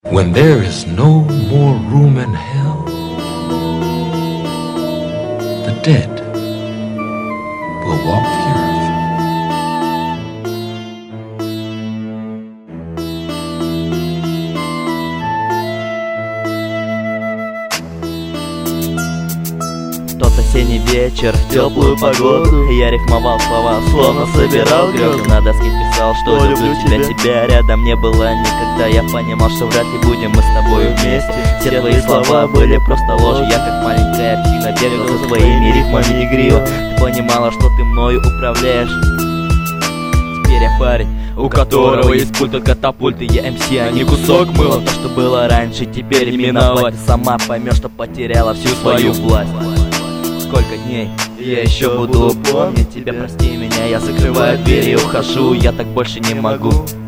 When there is no more room in hell, the dead will walk the earth. Тот осенний вечер, в теплую погоду я рифмовал слова, словно собирал грезы. На доске писал, что люблю тебя рядом не было никогда. Я понимал, что вряд ли будем мы с тобой вместе. Все твои слова были просто ложь. Я как маленькая птица бегал за твоими рифмами игриво. Ты понимала, что ты мною управляешь. Теперь я парень, у которого есть пульт от катапульты. Я МС, а не кусок мыла. То, что было раньше, теперь миновать. Ты сама поймешь, что потеряла всю свою власть. Сколько дней я еще буду помнить тебя, прости меня. Я закрываю дверь и ухожу, я так больше не могу.